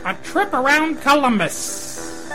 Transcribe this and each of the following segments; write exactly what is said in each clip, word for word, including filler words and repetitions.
A trip around Columbus.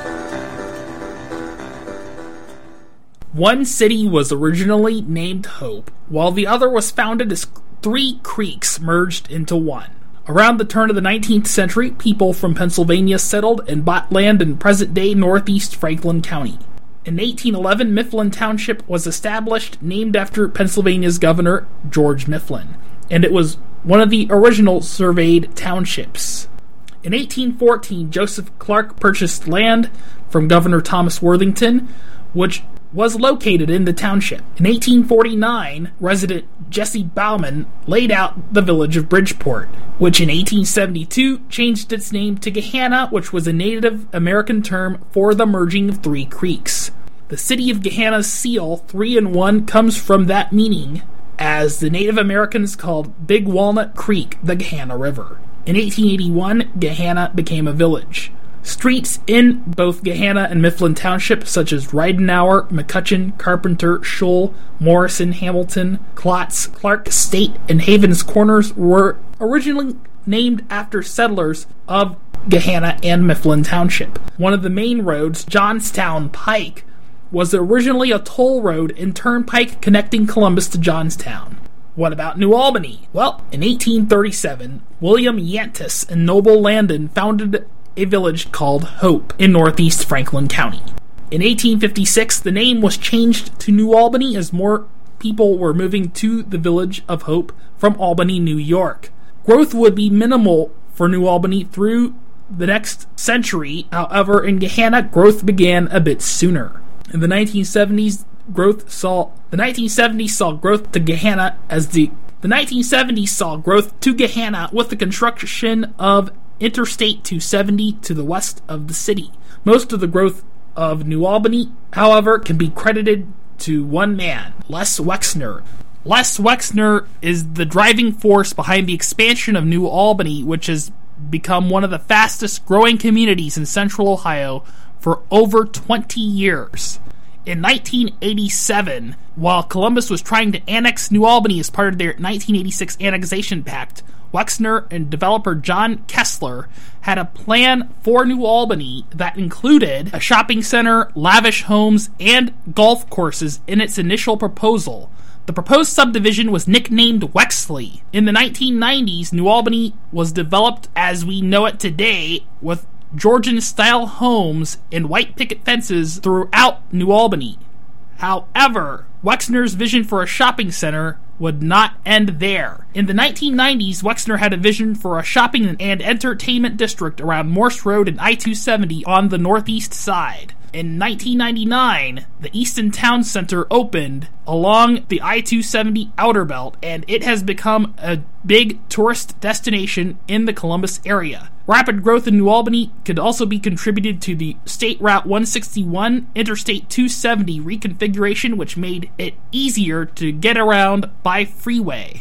One city was originally named Hope, while the other was founded as three creeks merged into one. Around the turn of the nineteenth century, people from Pennsylvania settled and bought land in present-day northeast Franklin County. In eighteen eleven, Mifflin Township was established, named after Pennsylvania's governor, George Mifflin, and it was one of the original surveyed townships. In eighteen fourteen, Joseph Clark purchased land from Governor Thomas Worthington, which was located in the township. In eighteen forty-nine, resident Jesse Bauman laid out the village of Bridgeport, which in eighteen seventy-two changed its name to Gahanna, which was a Native American term for the merging of three creeks. The city of Gahanna's seal, three and one, comes from that meaning, as the Native Americans called Big Walnut Creek the Gahanna River. In eighteen eighty-one, Gahanna became a village. Streets in both Gahanna and Mifflin Township, such as Ridenauer, McCutcheon, Carpenter, Shoal, Morrison, Hamilton, Klotz, Clark, State, and Havens Corners, were originally named after settlers of Gahanna and Mifflin Township. One of the main roads, Johnstown Pike, was originally a toll road and turnpike connecting Columbus to Johnstown. What about New Albany? Well, in eighteen thirty-seven, William Yantis and Noble Landon founded a village called Hope in northeast Franklin County. In eighteen fifty-six, the name was changed to New Albany as more people were moving to the village of Hope from Albany, New York. Growth would be minimal for New Albany through the next century. However, in Gahanna, growth began a bit sooner. In the nineteen seventies, growth saw the nineteen seventies saw growth to Gahanna as the the nineteen seventies saw growth to Gahanna with the construction of Interstate two seventy to the west of the city. Most of the growth of New Albany, however, can be credited to one man, Les Wexner. Les Wexner is the driving force behind the expansion of New Albany, which has become one of the fastest growing communities in central Ohio for over twenty years. In nineteen eighty-seven, while Columbus was trying to annex New Albany as part of their nineteen eighty-six Annexation Pact, Wexner and developer John Kessler had a plan for New Albany that included a shopping center, lavish homes, and golf courses in its initial proposal. The proposed subdivision was nicknamed Wexley. In the nineteen nineties, New Albany was developed as we know it today, with Georgian-style homes and white picket fences throughout New Albany. However, Wexner's vision for a shopping center would not end there. In the nineteen nineties, Wexner had a vision for a shopping and entertainment district around Morse Road and I two seventy on the northeast side. In nineteen ninety-nine, the Easton Town Center opened along the I two seventy outer belt, and it has become a big tourist destination in the Columbus area. Rapid growth in New Albany could also be contributed to the State Route one sixty-one, Interstate two seventy reconfiguration, which made it easier to get around by freeway.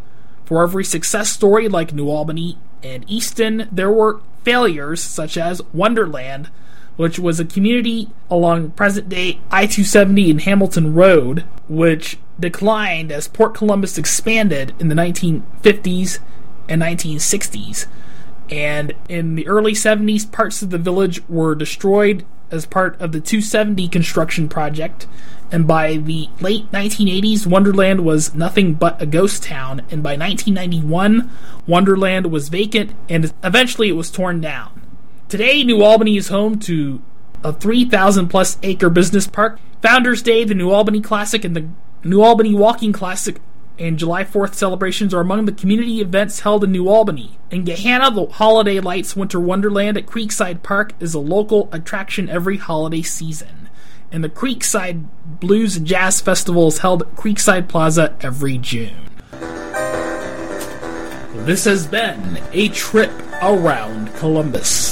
For every success story like New Albany and Easton, there were failures such as Wonderland, which was a community along present-day I two seventy and Hamilton Road, which declined as Port Columbus expanded in the nineteen fifties and nineteen sixties. And in the early seventies, parts of the village were destroyed as part of the two seventy construction project, and by the late nineteen eighties, Wonderland was nothing but a ghost town, and by nineteen ninety-one, Wonderland was vacant, and eventually it was torn down. Today, New Albany is home to a three thousand plus acre business park. Founders Day, the New Albany Classic, and the New Albany Walking Classic and July fourth celebrations are among the community events held in New Albany. In Gahanna, the Holiday Lights Winter Wonderland at Creekside Park is a local attraction every holiday season. And the Creekside Blues and Jazz Festival is held at Creekside Plaza every June. This has been a trip around Columbus.